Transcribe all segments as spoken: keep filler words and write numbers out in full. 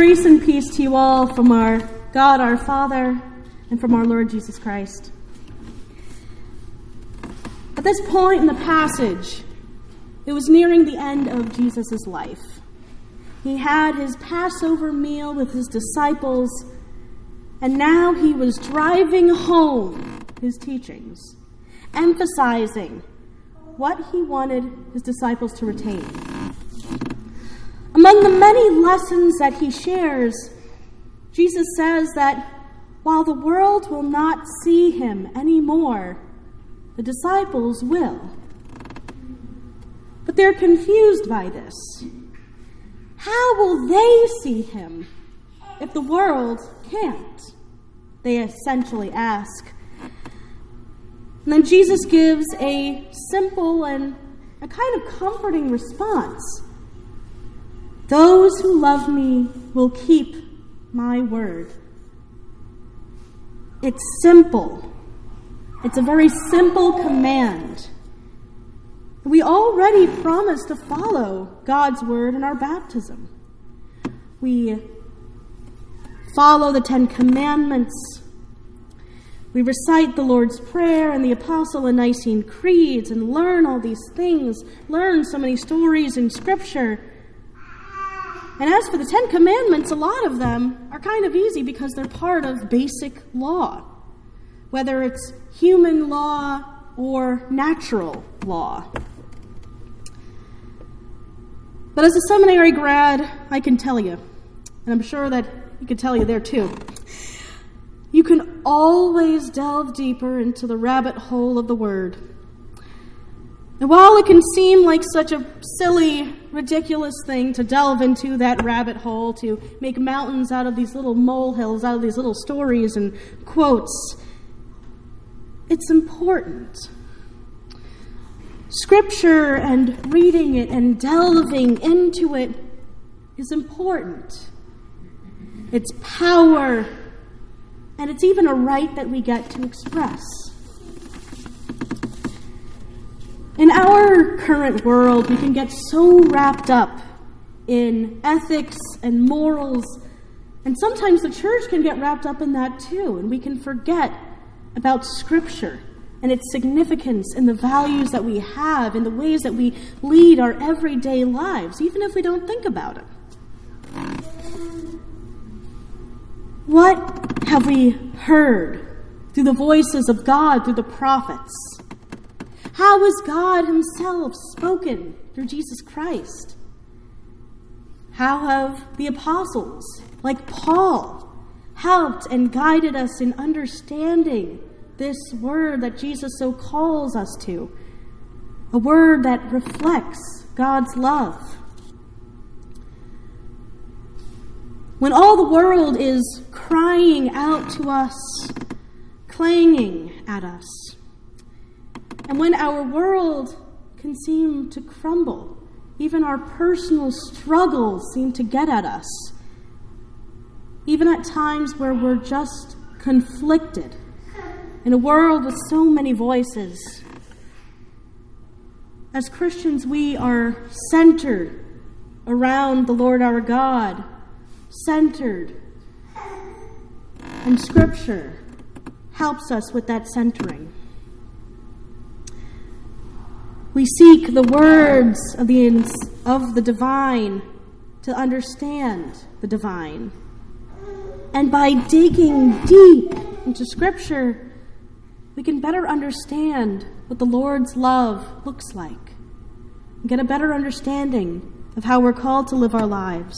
Grace and peace to you all from our God, our Father, and from our Lord Jesus Christ. At this point in the passage, it was nearing the end of Jesus' life. He had his Passover meal with his disciples, and now he was driving home his teachings, emphasizing what he wanted his disciples to retain. Among the many lessons that he shares, Jesus says that while the world will not see him anymore, the disciples will. But they're confused by this. How will they see him if the world can't? They essentially ask. And then Jesus gives a simple and a kind of comforting response. Those who love me will keep my word. It's simple. It's a very simple command. We already promised to follow God's word in our baptism. We follow the Ten Commandments. We recite the Lord's Prayer and the Apostle and Nicene Creeds and learn all these things, learn so many stories in Scripture. And as for the Ten Commandments, a lot of them are kind of easy because they're part of basic law, whether it's human law or natural law. But as a seminary grad, I can tell you, and I'm sure that he can tell you there too, you can always delve deeper into the rabbit hole of the Word. And while it can seem like such a silly, ridiculous thing to delve into that rabbit hole, to make mountains out of these little molehills, out of these little stories and quotes, it's important. Scripture and reading it and delving into it is important. It's power, and it's even a right that we get to express. In our current world, we can get so wrapped up in ethics and morals, and sometimes the church can get wrapped up in that too, and we can forget about Scripture and its significance and the values that we have and the ways that we lead our everyday lives, even if we don't think about it. What have we heard through the voices of God, through the prophets? How has God himself spoken through Jesus Christ? How have the apostles, like Paul, helped and guided us in understanding this word that Jesus so calls us to, a word that reflects God's love? When all the world is crying out to us, clanging at us, and when our world can seem to crumble, even our personal struggles seem to get at us, even at times where we're just conflicted, in a world with so many voices, as Christians, we are centered around the Lord our God, centered, and Scripture helps us with that centering. We seek the words of the, of the divine to understand the divine. And by digging deep into Scripture, we can better understand what the Lord's love looks like and get a better understanding of how we're called to live our lives.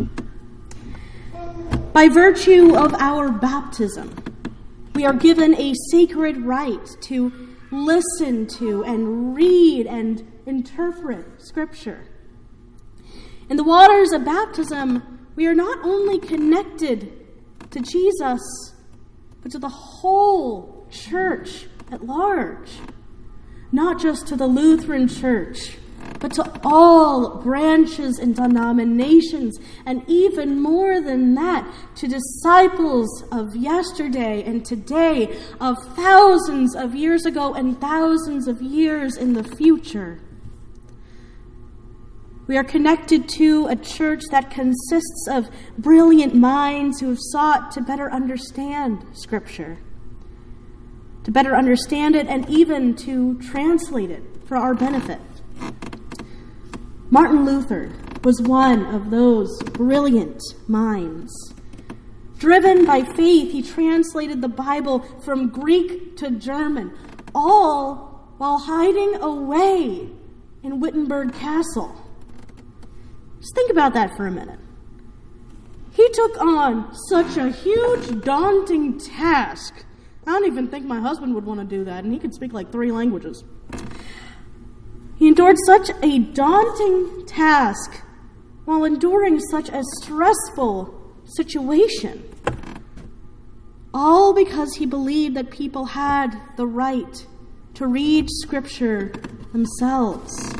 By virtue of our baptism, we are given a sacred right to listen to and read and interpret Scripture. In the waters of baptism, we are not only connected to Jesus, but to the whole church at large. Not just to the Lutheran Church, but to all branches and denominations, and even more than that, to disciples of yesterday and today, of thousands of years ago and thousands of years in the future. We are connected to a church that consists of brilliant minds who have sought to better understand Scripture, to better understand it, and even to translate it for our benefit. Martin Luther was one of those brilliant minds. Driven by faith, he translated the Bible from Greek to German, all while hiding away in Wittenberg Castle. Just think about that for a minute. He took on such a huge, daunting task. I don't even think my husband would want to do that, and he could speak like three languages. He endured such a daunting task while enduring such a stressful situation, all because he believed that people had the right to read Scripture themselves.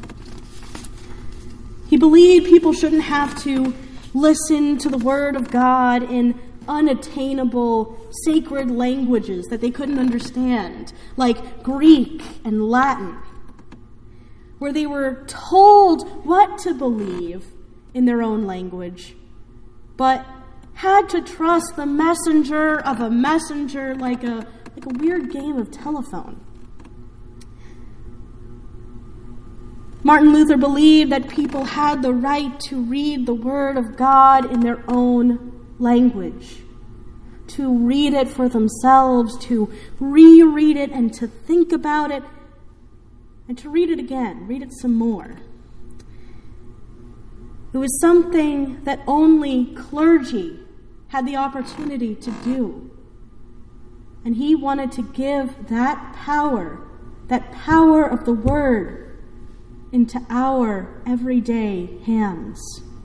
He believed people shouldn't have to listen to the Word of God in unattainable, sacred languages that they couldn't understand, like Greek and Latin, where they were told what to believe in their own language, but had to trust the messenger of a messenger like a, like a weird game of telephone. Martin Luther believed that people had the right to read the Word of God in their own language, to read it for themselves, to reread it and to think about it, and to read it again, read it some more. It was something that only clergy had the opportunity to do. And he wanted to give that power, that power of the Word, into our everyday hands.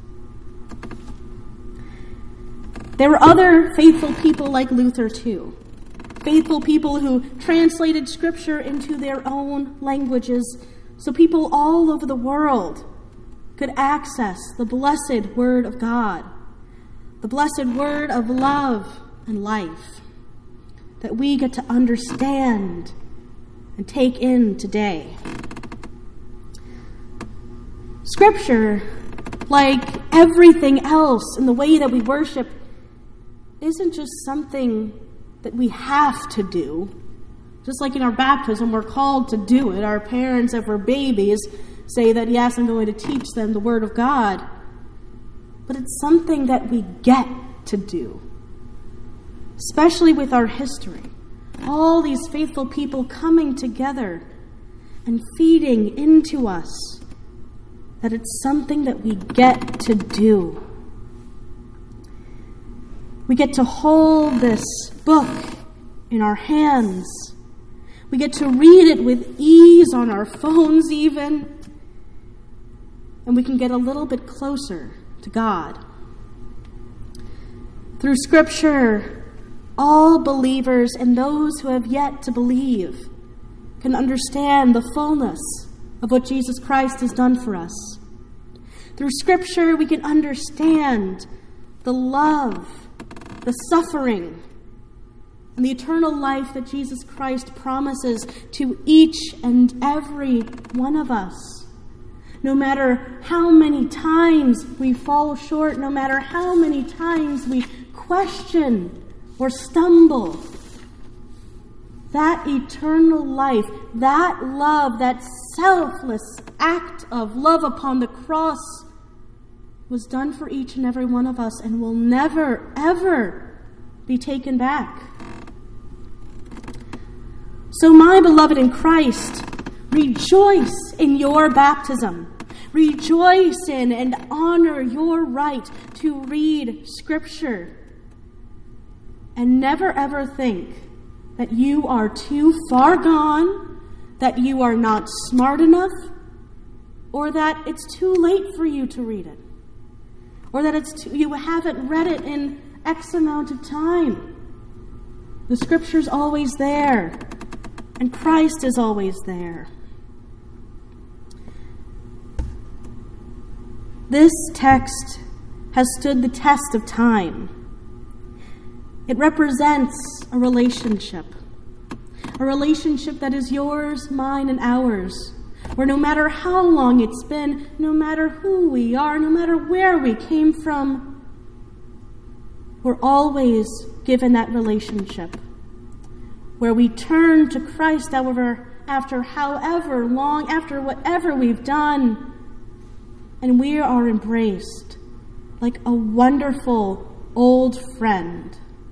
There were other faithful people like Luther too. Faithful people who translated Scripture into their own languages so people all over the world could access the blessed Word of God, the blessed Word of love and life that we get to understand and take in today. Scripture, like everything else in the way that we worship, isn't just something that we have to do. Just like in our baptism, we're called to do it. Our parents, if we're babies, say that, yes, I'm going to teach them the Word of God. But it's something that we get to do, especially with our history. All these faithful people coming together and feeding into us, that it's something that we get to do. We get to hold this book in our hands. We get to read it with ease on our phones even. And we can get a little bit closer to God. Through Scripture, all believers and those who have yet to believe can understand the fullness of what Jesus Christ has done for us. Through Scripture, we can understand the love, the suffering, and the eternal life that Jesus Christ promises to each and every one of us. No matter how many times we fall short, no matter how many times we question or stumble, that eternal life, that love, that selfless act of love upon the cross was done for each and every one of us and will never, ever be taken back. So, my beloved in Christ, rejoice in your baptism. Rejoice in and honor your right to read Scripture. And never ever think that you are too far gone, that you are not smart enough, or that it's too late for you to read it, or that it's too, you haven't read it in X amount of time. The Scripture's always there, and Christ is always there. This text has stood the test of time. It represents a relationship, a relationship that is yours, mine, and ours, where no matter how long it's been, no matter who we are, no matter where we came from, we're always given that relationship where we turn to Christ however, after however long, after whatever we've done, and we are embraced like a wonderful old friend.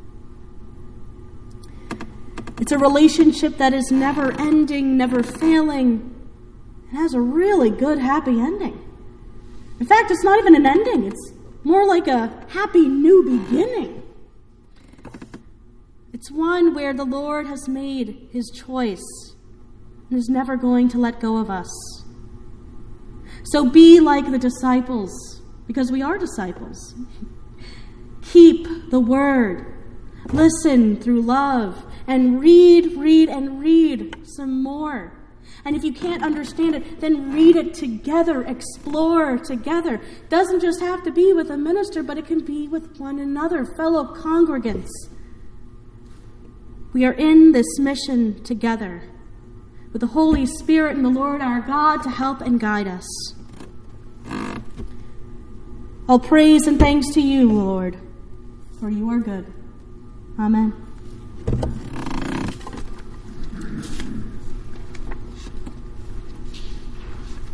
It's a relationship that is never ending, never failing, and has a really good, happy ending. In fact, it's not even an ending. It's more like a happy new beginning. It's one where the Lord has made his choice and is never going to let go of us. So be like the disciples, because we are disciples. Keep the word. Listen through love. And read, read, and read some more. And if you can't understand it, then read it together. Explore together. It doesn't just have to be with a minister, but it can be with one another, fellow congregants. We are in this mission together, with the Holy Spirit and the Lord our God to help and guide us. All praise and thanks to you, Lord, for you are good. Amen.